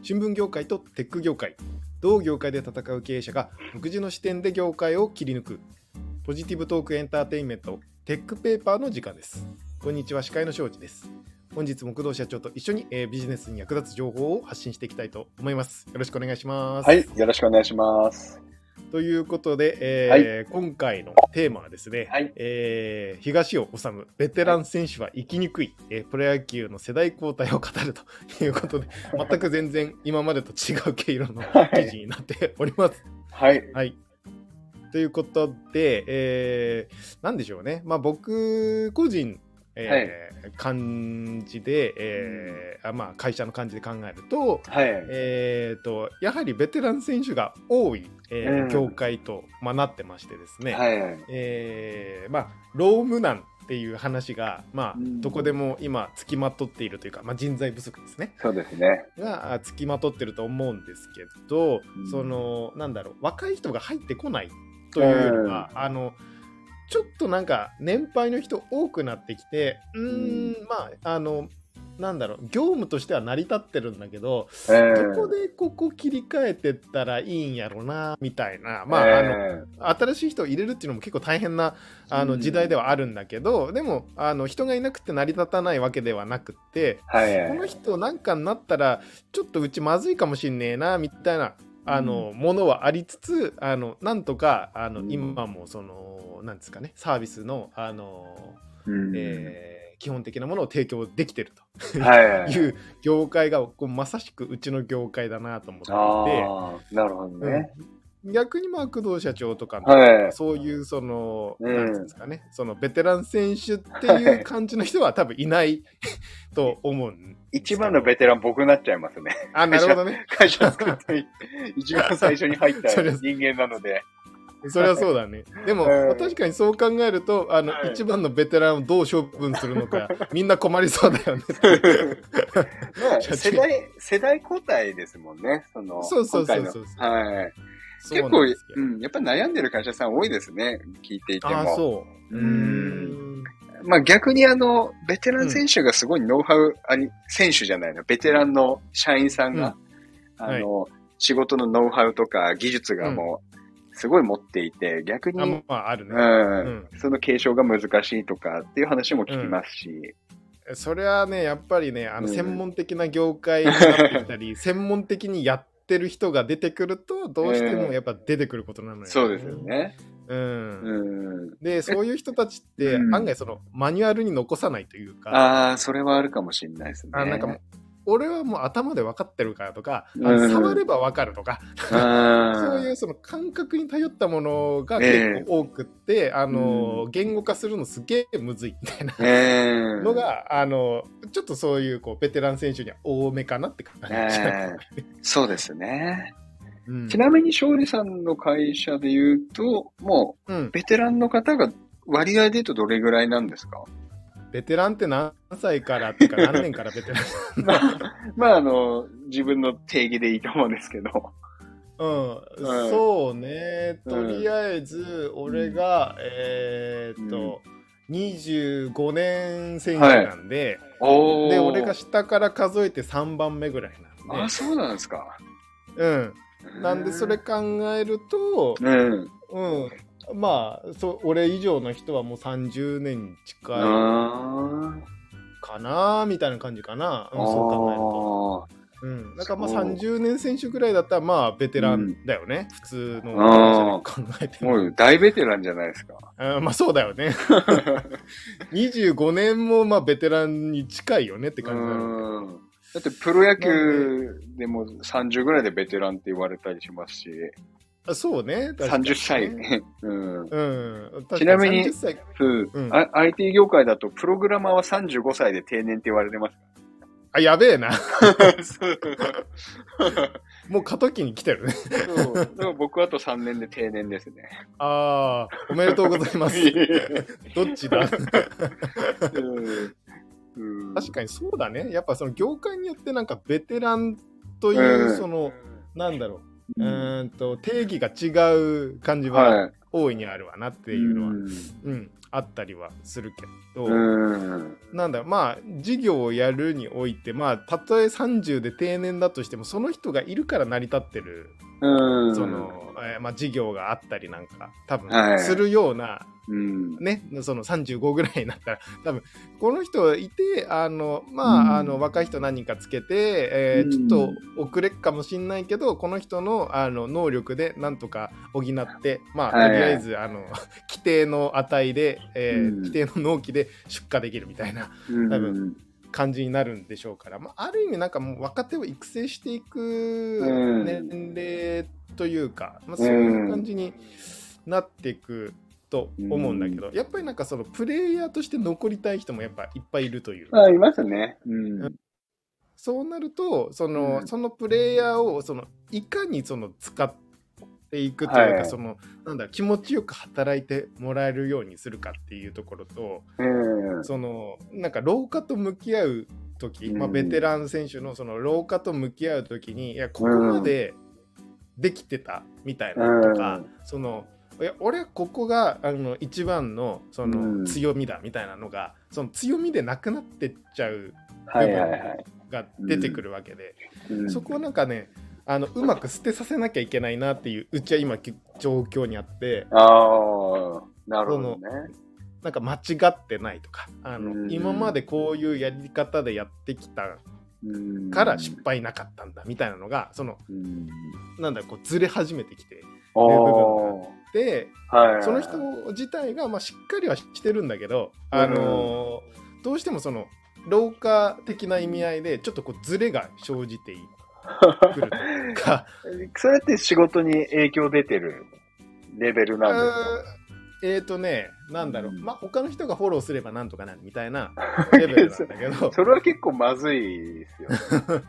新聞業界とテック業界、同業界で戦う経営者が独自の視点で業界を切り抜くポジティブトークエンターテインメントテックペーパーの時間です。こんにちは、司会の庄司です。本日も工藤社長と一緒に、ビジネスに役立つ情報を発信していきたいと思います。よろしくお願いします。 はい、よろしくお願いします。 ということで、今回のテーマはですね、東尾治ベテラン選手は生きにくい、プロ野球の世代交代を語るということで、全く全然今までと違う毛色の記事になっております。 はい。 はい。ということで、なんでしょうね。僕個人、感じで、会社の感じで考えると、やはりベテラン選手が多い、業界と、なってましてですね、労務難っていう話が、どこでも今つきまとっているというか、人材不足ですね。 そうですね。 がつきまとってると思うんですけど、若い人が入ってこないというよりは、ちょっと年配の人多くなってきて、業務としては成り立ってるんだけど、どこでここ切り替えてったらいいんやろなみたいな、新しい人を入れるっていうのも結構大変な時代ではあるんだけど、でも人がいなくて成り立たないわけではなくて、この人なんかになったらちょっとうちまずいかもしんねえなみたいなものはありつつ、なんとか今もなんですかね、サービスの基本的なものを提供できてるという業界がまさしくうちの業界だなと思っていて、 なるほどね。 逆に工藤社長とかの、そういうなんですかね、ベテラン選手っていう感じの人は多分いないと思うんです。 一番のベテラン僕になっちゃいますね。 なるほどね。 会社作って一番最初に入った人間なので。 それはそうだね。でも、確かにそう考えると、一番のベテランをどう処分するのか、みんな困りそうだよね。 世代交代ですもんね。 そう。 結構、やっぱり悩んでる会社さん多いですね。聞いていても。逆にベテラン選手がすごいノウハウ選手じゃないの。ベテランの社員さんが、仕事のノウハウとか技術がもう、すごい持っていて、逆に、その継承が難しいとかっていう話も聞きますし。 それはね、やっぱりね、専門的な業界になってきたり、専門的にやってる人が出てくると、どうしてもやっぱ出てくることなのよね。 そうですよね。 で、そういう人たちって、案外マニュアルに残さないというか。 それはあるかもしれないですね。 俺はもう頭で分かってるからとか、触れば分かるとか、そういう感覚に頼ったものが結構多くって、言語化するのすげえむずいみたいなのが、ちょっとそういうベテラン選手には多めかなって感じ。 そうですね。ちなみに勝利さんの会社で言うと、もう、ベテランの方が割合で言うとどれぐらいなんですか？ ベテランって何歳からっていうか何年からベテラン自分の定義でいいと思うんですけど。 そうね。とりあえず、俺が、25年選手なんで、で、俺が下から数えて3番目ぐらいなんで。 そうなんですか。 なんで、それ考えると、俺以上の人はもう30年近いかなみたいな感じかな。そう考えると。だから30年選手ぐらいだったらベテランだよね。普通の会社で考えても。 もう大ベテランじゃないですか。 そうだよね。25年もベテランに近いよねって感じになる。 だってプロ野球でも30ぐらいでベテランって言われたりしますし。 そうね。 30歳。 ちなみに、 IT 業界だとプログラマーは35歳で定年って言われてます。 やべえな。もう過渡期に来てるね。 でも僕はあと3年で定年ですね。 おめでとうございます。どっちだ？確かにそうだね。やっぱ業界によってベテランというなんだろう。定義が違う感じは大いにあるわなっていうのは、 あったりはするけど、なんだまあ事業をやるにおいてまあたとえ30で定年だとしてもその人がいるから成り立ってるその、まあ、事業があったりなんか多分するような、ね、その35ぐらいになったら多分この人いてまあ、若い人何人かつけて、ちょっと遅れっかもしんないけどこの人の能力でなんとか補ってまあとりあえず規定の値で、規定の納期で出荷できるみたいな多分感じになるんでしょうから、まあ、ある意味なんかもう若手を育成していく年齢というか、まあ、そういう感じになっていくと思うんだけど、やっぱりなんかそのプレイヤーとして残りたい人もやっぱいっぱいいるというか、 いますね、 そうなるとそのプレイヤーをいかに使っていくというか、なんだ気持ちよく働いてもらえるようにするかっていうところと、なんか老化と向き合う時、まあ、ベテラン選手の老化と向き合う時にいやここまでできてたみたいなとか、いや俺はここが一番の強みだみたいなのがその強みでなくなってっちゃう部分が出てくるわけで、そこはなんかねうまく捨てさせなきゃいけないなっていううちは今状況にあって、 なるほどね。 なんか間違ってないとか今までこういうやり方でやってきたから失敗なかったんだみたいなのがなんだこうずれ始めてきてる部分があって、その人自体がまあしっかりはしてるんだけどどうしても老化的な意味合いでちょっとこうずれが生じていくるというかそれって仕事に影響出てるレベルなんですか？ なんだろう、まあ他の人がフォローすればなんとかなるみたいなレベルなんだけどそれは結構まずいですよ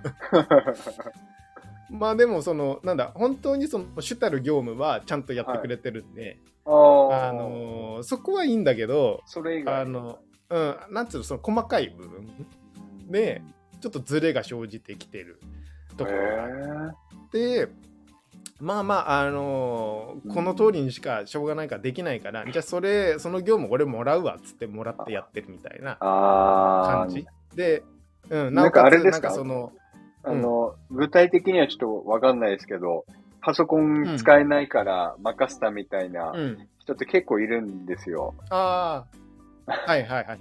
まあでもなんだ本当に主たる業務はちゃんとやってくれてるんで、そこはいいんだけどそれ以外なんつうの細かい部分でちょっとズレが生じてきてるところがあってまあまあこの通りにしかしょうがないからできないから、じゃあその業務俺もらうわっつってもらってやってるみたいな感じで、 なおかつなんか具体的にはちょっとわかんないですけど、パソコン使えないから任せたみたいな人って結構いるんですよ。 はいはいはい、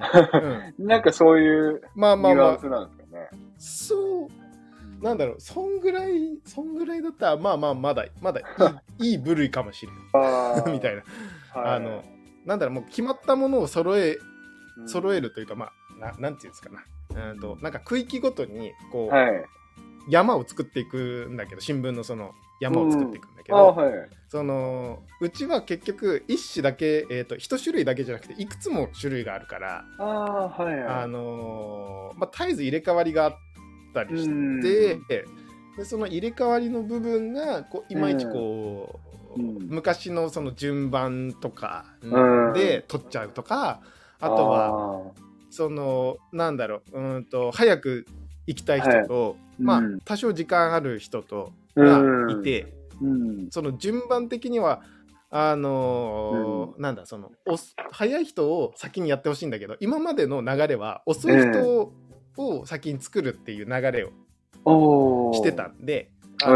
なんかそういうニュアンスなんですかね。 そうなんだろう、そんぐらいだったらまあまあまだいい部類かもしれないみたいな、なんだろうもう決まったものを揃えるというか、まあなんていうんですかな、なんか区域ごとにこう、山を作っていくんだけど、新聞の山を作っていくんだけど、うちは結局一種だけ、一種類だけじゃなくていくつも種類があるから、まあ、絶えず入れ替わりがあったりしてでその入れ替わりの部分がこういまいちこう、昔の順番とかで取っちゃうとか、あとはなんだろう、早く行きたい人と、まあ多少時間ある人とがいて、その順番的にはなんだ早い人を先にやってほしいんだけど、今までの流れは遅い人を先に作るっていう流れをしてたんで、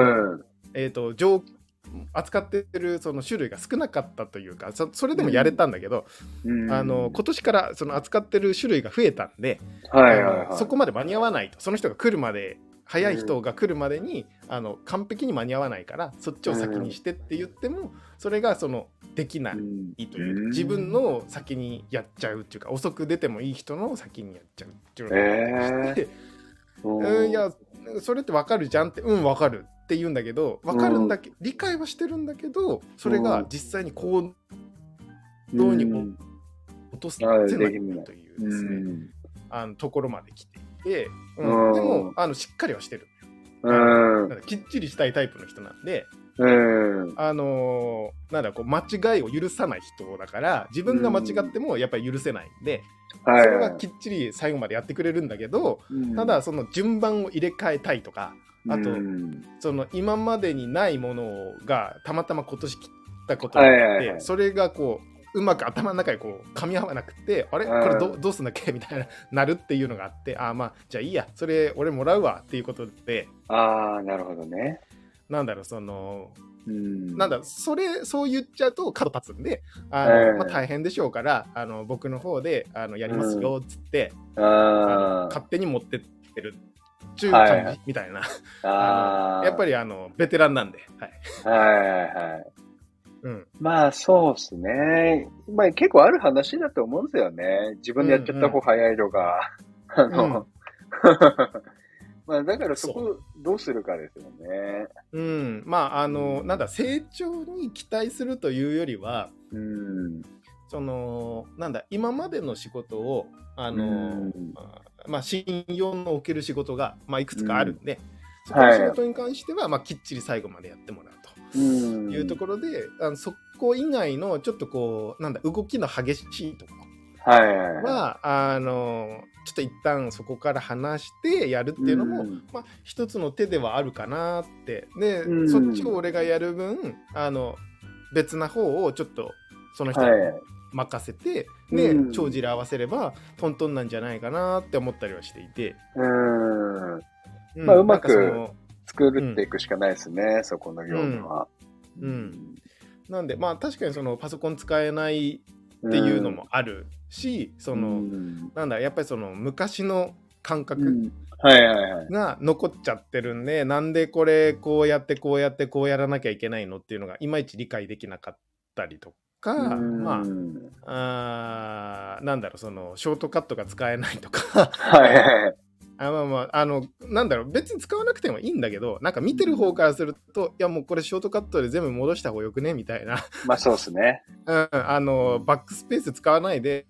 扱ってる種類が少なかったというか、それでもやれたんだけど、今年から扱ってる種類が増えたんで、そこまで間に合わないと、その人が来るまで早い人が来るまでに完璧に間に合わないからそっちを先にしてって言っても、それができないというか、自分の先にやっちゃうっていうか、遅く出てもいい人の先にやっちゃうっていうのがして、いやそれって分かるじゃんって、分かるって言うんだけど、分かるんだけど理解はしてるんだけど、それが実際に行動に落とせないというですね、ところまで来ていて、でもしっかりはしてる。きっちりしたいタイプの人なんで、なんだこう間違いを許さない人だから、自分が間違ってもやっぱり許せないんで、それはきっちり最後までやってくれるんだけど、ただ順番を入れ替えたいとか、あと今までにないものがたまたま今年来たことがあって、それがこううまく頭の中でこう噛み合わなくて、あれこれどうすんだっけみたいななるっていうのがあって、まあじゃあいいや、それ俺もらうわっていうことで、 なるほどね。 なんだろう、なんだそう言っちゃうと角立つんで、まあ、大変でしょうから、僕の方でやりますよっつって、勝手に持ってってるっていう感じみたいな、やっぱりベテランなんで、 まあそうですね。まあ結構ある話だと思うんですよね。自分でやっちゃった方早いのが。まあだからそこどうするかですよね。 まあなんだ、成長に期待するというよりは、なんだ、今までの仕事をまあ信用のおける仕事が、まあ、いくつかあるんで、そこの仕事に関しては、まあ、きっちり最後までやってもらうというところで、そこ以外のちょっとこうなんだ、動きの激しいところは、ちょっと一旦そこから離してやるっていうのも、まあ、一つの手ではあるかなって。で、そっちを俺がやる分別な方をちょっとその人に任せて、で帳尻合わせればトントンなんじゃないかなって思ったりはしていて、 まあうまく作っていくしかないですね、そこの業務は。 なんでまあ確かにそのパソコン使えないっていうのもあるし、なんだ、やっぱりその昔の感覚が残っちゃってるんで、なんでこれこうやってこうやってこうやらなきゃいけないのっていうのがいまいち理解できなかったりとか、まあなんだろう、そのショートカットが使えないとかなんだろう、別に使わなくてもいいんだけど、なんか見てる方からすると、いやもうこれショートカットで全部戻した方がよくねみたいな。 まあそうですね。 バックスペース使わないで、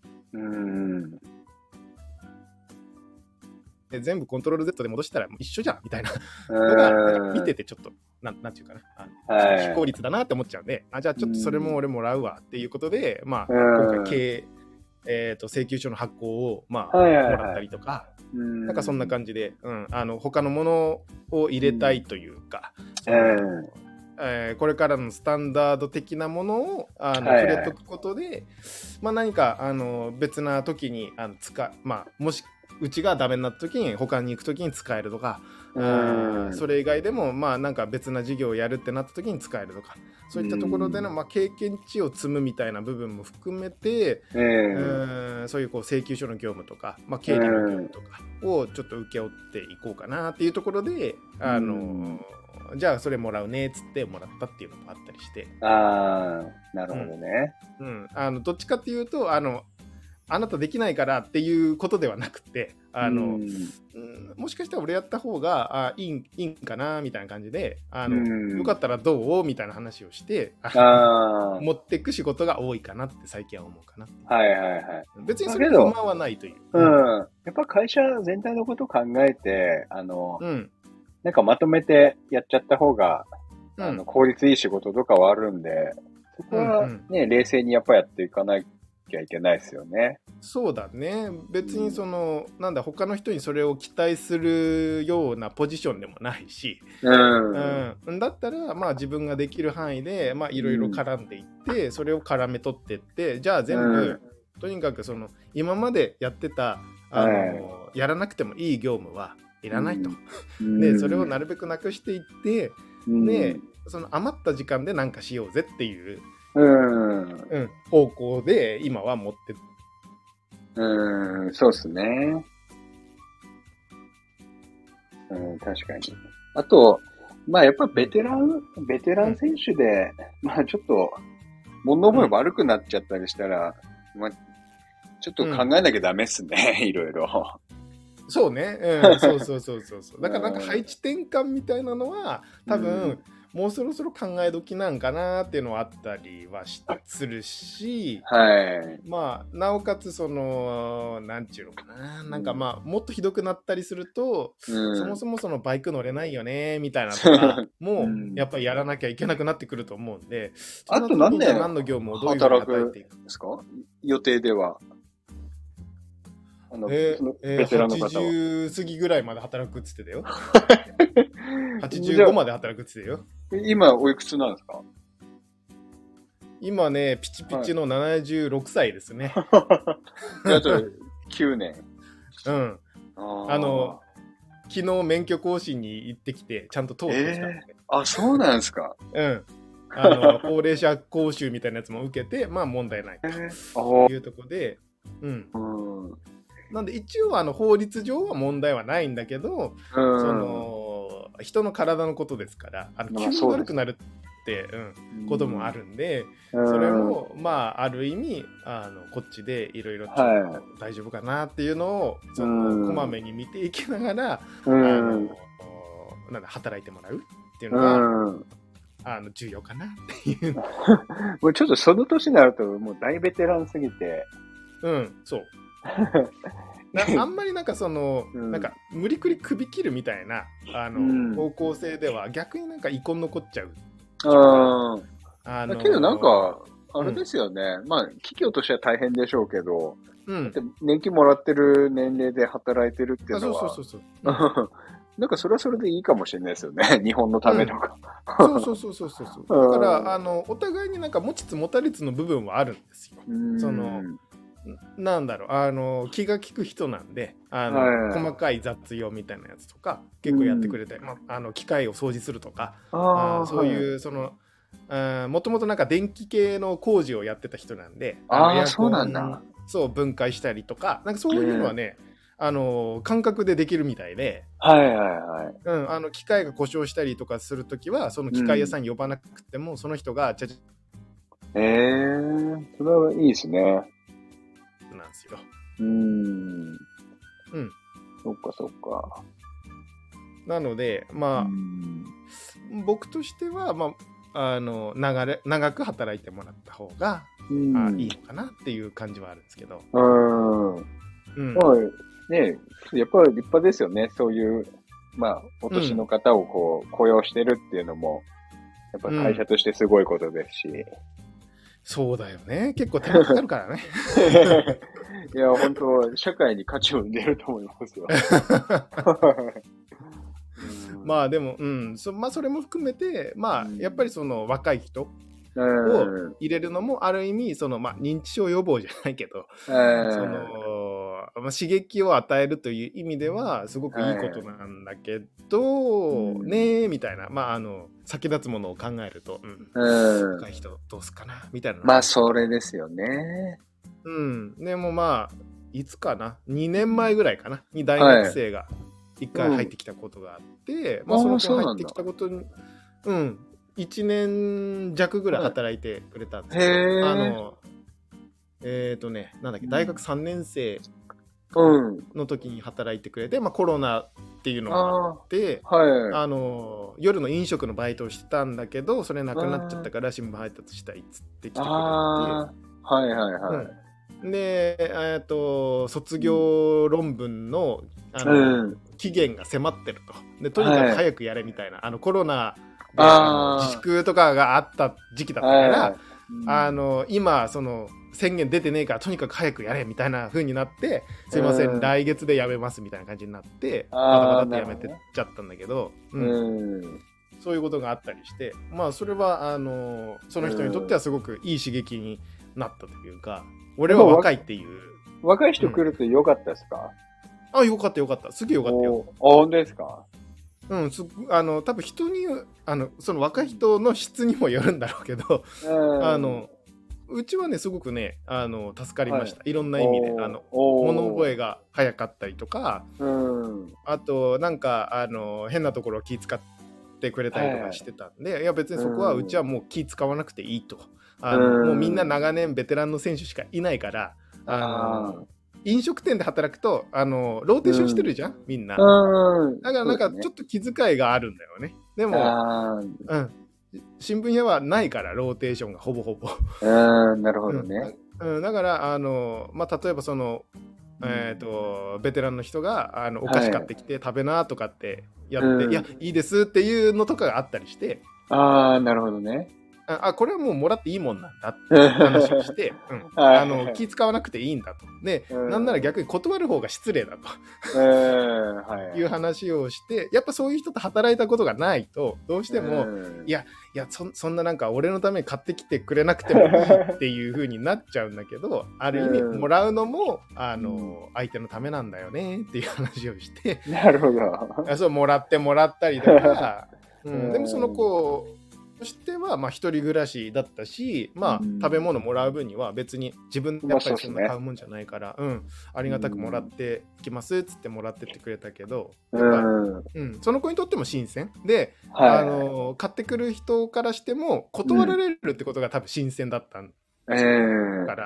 全部コントロール Z で戻したら一緒じゃんみたいなのが、なんか見ててちょっとなんていうかな、非効率だなって思っちゃうんで、じゃあちょっとそれも俺もらうわっていうことで、まあ今回請求書の発行をまあもらったりとか。なんかそんな感じで、他のものを入れたいというか、これからのスタンダード的なものを触れとくことで、まあ、何か別な時にまあ、もしうちがダメになった時に他に行く時に使えるとか、それ以外でもまあなんか別な事業をやるってなった時に使えるとか、そういったところでのまあ経験値を積むみたいな部分も含めて、そういうこう請求書の業務とか、まあ、経理の業務とかをちょっと請け負っていこうかなっていうところで、じゃあそれもらうねっつってもらったっていうのもあったりして。 なるほどね。 どっちかっていうとあなたできないからっていうことではなくて、もしかしたら俺やった方がいいんかなみたいな感じで、よかったらどうみたいな話をして持っていく仕事が多いかなって最近は思うかな。別にそれ不満はないという。 やっぱ会社全体のことを考えて、なんかまとめてやっちゃった方が、効率いい仕事とかはあるんで、そこはね、冷静にやっぱやっていかないきゃいけないですよね。 そうだね。別になんだ、他の人にそれを期待するようなポジションでもないし、だったらまあ自分ができる範囲でまあいろいろ絡んでいって、それを絡め取ってって、じゃあ全部、とにかく今までやってたやらなくてもいい業務はいらないと。でそれをなるべくなくしていって、で余った時間で何かしようぜっていう方向で今は持ってそうですね。確かに。あと、まあやっぱベテラン選手で、まあちょっと物覚え悪くなっちゃったりしたら、まあちょっと考えなきゃダメっすね、いろいろ。 そうね、そう。だからなんか配置転換みたいなのは多分、もうそろそろ考え時なんかなっていうのはあったりはするし、まあなおかつなんていうのかな、なんかまあもっとひどくなったりすると、そもそもバイク乗れないよねみたいなとかもやっぱりやらなきゃいけなくなってくると思うんで、 あと何年の業務をどういうふうに与えていくんですか？予定では。ベテランの方は 80過ぎぐらいまで働くっつってたよ。85まで働くっつってたよ。 今おいくつなんですか？ 今ね、ピチピチの76歳ですね。 あと9年。 うん。昨日免許更新に行ってきて、ちゃんと通ってきたんで。 あ、そうなんですか。 うん。高齢者講習みたいなやつも受けて、まあ問題ないというところで、うん。なんで一応法律上は問題はないんだけど、人の体のことですから、急に悪くなるって、こともあるんで、それもまあある意味こっちでいろいろ大丈夫かなっていうのをこまめに見ていきながら、働いてもらうっていうのが、重要かなっていう。 もうちょっとその年になるともう大ベテランすぎて。 そう。あんまりなんかなんか無理くり首切るみたいな方向性では逆になんか遺恨残っちゃう。 けどなんかあれですよね。まあ企業としては大変でしょうけど、だって年金もらってる年齢で働いてるっていうのは、そう。なんかそれはそれでいいかもしれないですよね。日本のためとか。 そう。だからお互いになんか持ちつ持たれつの部分はあるんですよ。なんだろう気が利く人なんで細かい雑用みたいなやつとか結構やってくれて、機械を掃除するとかそういうもともとなんか電気系の工事をやってた人なんでそうなんだ。 そう分解したりとかなんかそういうのはね、感覚でできるみたいで、機械が故障したりとかするときはその機械屋さん呼ばなくても、その人がそれはいいですね。 なんですよ。 そっか。なのでまあ僕としては長く働いてもらった方がいいのかなっていう感じはあるんですけど。 ね、やっぱり立派ですよね。そういうお年の方を雇用してるっていうのもやっぱ会社としてすごいことですし。 そうだよね。結構手間かかるからね。 いや、本当社会に価値を生んでると思いますよ。 まあでも、それも含めて、やっぱり若い人を入れるのもある意味認知症予防じゃないけど、刺激を与えるという意味ではすごくいいことなんだけど、ねみたいな先立つものを考えると、若い人どうすかなみたいな。 それですよね。 でもいつかな2年前ぐらいかなに大学生が1回入ってきたことがあって、その子入ってきたことに1年弱ぐらい働いてくれたんですけど、なんだっけ、大学3年生の時に働いてくれて、コロナっていうのがあって、夜の飲食のバイトをしてたんだけど、それなくなっちゃったから新聞配達したいっつって来てくれて、で、卒業論文の、期限が迫ってると。で、とにかく早くやれみたいな、コロナで自粛とかがあった時期だったから、今、宣言出てねえから、とにかく早くやれみたいな風になって、すいません、来月で辞めますみたいな感じになって、バタバタって辞めてっちゃったんだけど、そういうことがあったりして、それは、その人にとってはすごくいい刺激になったというか、俺は若いっていう。 若い人来ると良かったですか？ よかった。すげえ良かったよ。 本当ですか？ 多分人にその若い人の質にもよるんだろうけど、うちはねすごくね助かりました。いろんな意味で物覚えが早かったりとか、あとなんか変なところを気使ってくれたりとかしてたんで、いや別にそこはうちはもう気使わなくていいと。もうみんな長年ベテランの選手しかいないから、飲食店で働くとローテーションしてるじゃん、みんな。だからなんかちょっと気遣いがあるんだよね。でも、新聞屋はないからローテーションがほぼほぼ。 なるほどね。 だから例えばベテランの人がお菓子買ってきて食べなとかってやって、いやいいですっていうのとかがあったりして。 なるほどね。 これはもうもらっていいもんなんだって話をして、気使わなくていいんだと。で、なんなら逆に断る方が失礼だと、いう話をして、やっぱそういう人と働いたことがないと、どうしても、いや、そんななんか俺のために買ってきてくれなくてもいいっていう風になっちゃうんだけど、ある意味もらうのも、相手のためなんだよねっていう話をして、 なるほど。 そう、もらったりとか、でもその子としては、まあ一人暮らしだったし、まあ食べ物もらう分には別に自分でやっぱりそんな買うもんじゃないから、ありがたくもらっていきますっつってもらってってくれたけど、やっぱその子にとっても新鮮で、買ってくる人からしても断られるってことが多分新鮮だったから、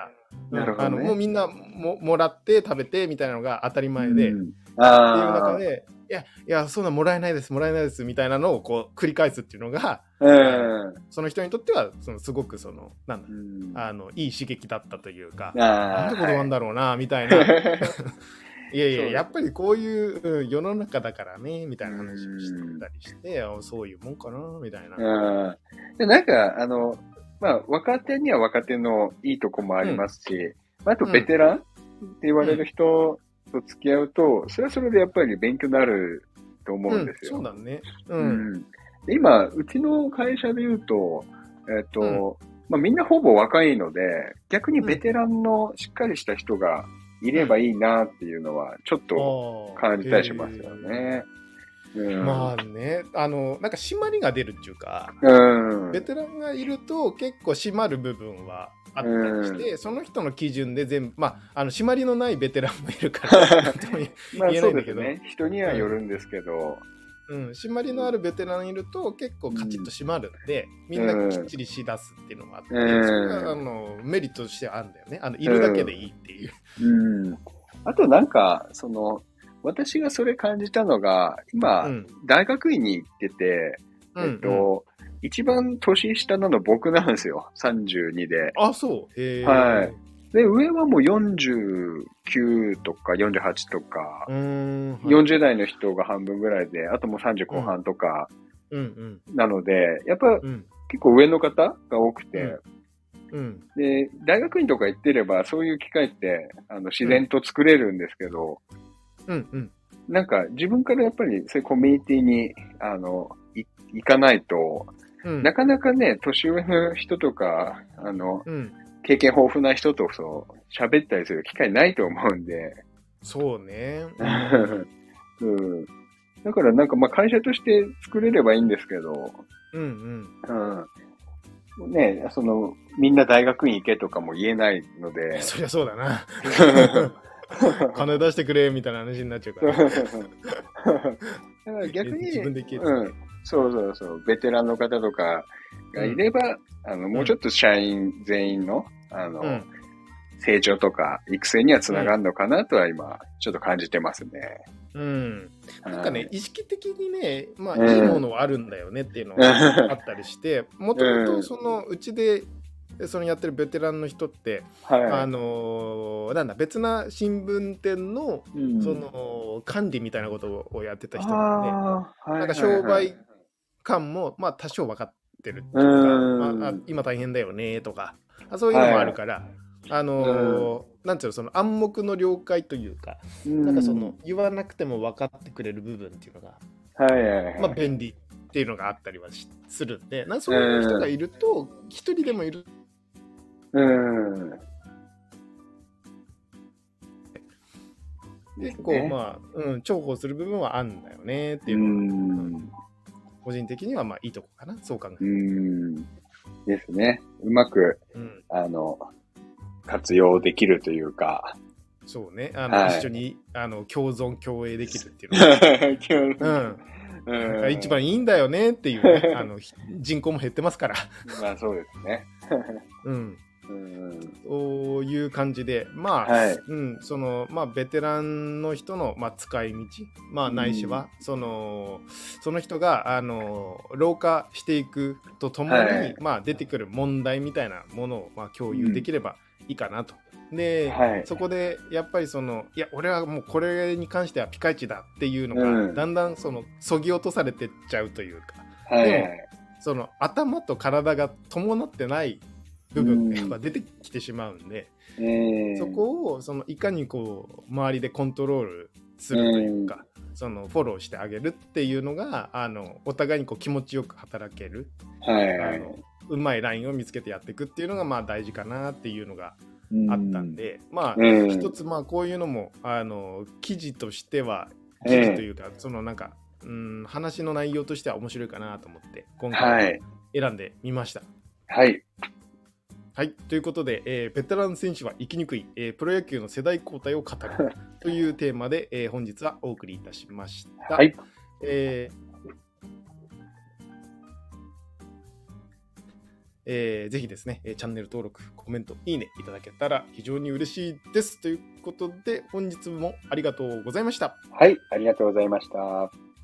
もうみんなもらって食べてみたいなのが当たり前で、っていう中で、いや、そんなもらえないですみたいなのをこう繰り返すっていうのが、その人にとってはすごくいい刺激だったというか、なんてことなんだろうなみたいな。いややっぱりこういう世の中だからねみたいな話をしてたりして、そういうもんかなみたいな。 でなんかまあ若手には若手のいいとこもありますし、あとベテランって言われる人と付き合うと、それはそれでやっぱり勉強になると思うんですよ。 そうだね。 で今、うちの会社で言うと、まあ、みんなほぼ若いので、逆にベテランのしっかりした人がいればいいなっていうのは、ちょっと感じたりしますよね。 まあね、なんか締まりが出るっていうか、ベテランがいると結構締まる部分はあったりして、その人の基準で全部、まあ、締まりのないベテランもいるから、 まあそうですね。人にはよるんですけど、 締まりのあるベテランいると結構カチッと締まるんで、みんなきっちりしだすっていうのがあって、それがメリットとしてあるんだよね。いるだけでいいっていう。 あとなんか、私がそれ感じたのが、今、大学院に行ってて、一番年下なの僕なんですよ。32で。 あ、そう。 はい。で、上はもう49とか48とか、40代の人が半分ぐらいで、あともう30後半とか、なので、やっぱ、結構上の方が多くて、で、大学院とか行ってれば、そういう機会って、自然と作れるんですけど、なんか自分からやっぱりそういうコミュニティに、行かないと、なかなかね、年上の人とか、経験豊富な人と喋ったりする機会ないと思うんで。 そうね。 だからなんかまあ会社として作れればいいんですけど、ね、みんな大学院行けとかも言えないので。 そりゃそうだな。金出してくれみたいな話になっちゃうから。だから逆に、自分で行けそう、ベテランの方とかがいれば、もうちょっと社員全員の、成長とか育成にはつながるのかなとは今、ちょっと感じてますね。 なんかね、意識的にね、まあ、いいものはあるんだよねっていうのがあったりして、もともとうちで、やってるベテランの人って、なんだ、別な新聞店の、管理みたいなことをやってた人なんで、なんか商売感も、まあ、多少分かってるっていうか、今大変だよねとか、そういうのもあるから、なんていうの、暗黙の了解というか、なんか言わなくても分かってくれる部分っていうのが、まあ、便利っていうのがあったりはするんで、そういう人がいると、一人でもいる。結構、まあ、重宝する部分はあるんだよねっていうのが、個人的にはまあいいとこかな、そう考える。 ですね。うまく、活用できるというか。 そうね。一緒に、共存共栄できるっていうのが。一番いいんだよねっていうね。人口も減ってますから。 まあそうですね。 そういう感じで、まあ、まあ、ベテランの人の、まあ、使い道、まあ、ないしは、その人が、老化していくとともに、まあ、出てくる問題みたいなものを、まあ、共有できればいいかなと。で、そこで、やっぱりいや、俺はもうこれに関してはピカイチだっていうのが、だんだん、そぎ落とされてっちゃうというか、でもその頭と体が伴ってない部分がやっぱ出てきてしまうんで、そこをいかにこう周りでコントロールするというか、そのフォローしてあげるっていうのがお互いにこう気持ちよく働ける、うまいラインを見つけてやっていくっていうのがまあ大事かなっていうのがあったんで、まあ一つまあこういうのも記事としては記事というか、そのなんか話の内容としては面白いかなと思って今回選んでみました。 はい。 はい、ということで、ベテラン選手は生きにくい、プロ野球の世代交代を語るというテーマで、本日はお送りいたしました。はい。ぜひですね、チャンネル登録、コメント、いいねいただけたら非常に嬉しいです。ということで、本日もありがとうございました。 はい、ありがとうございました。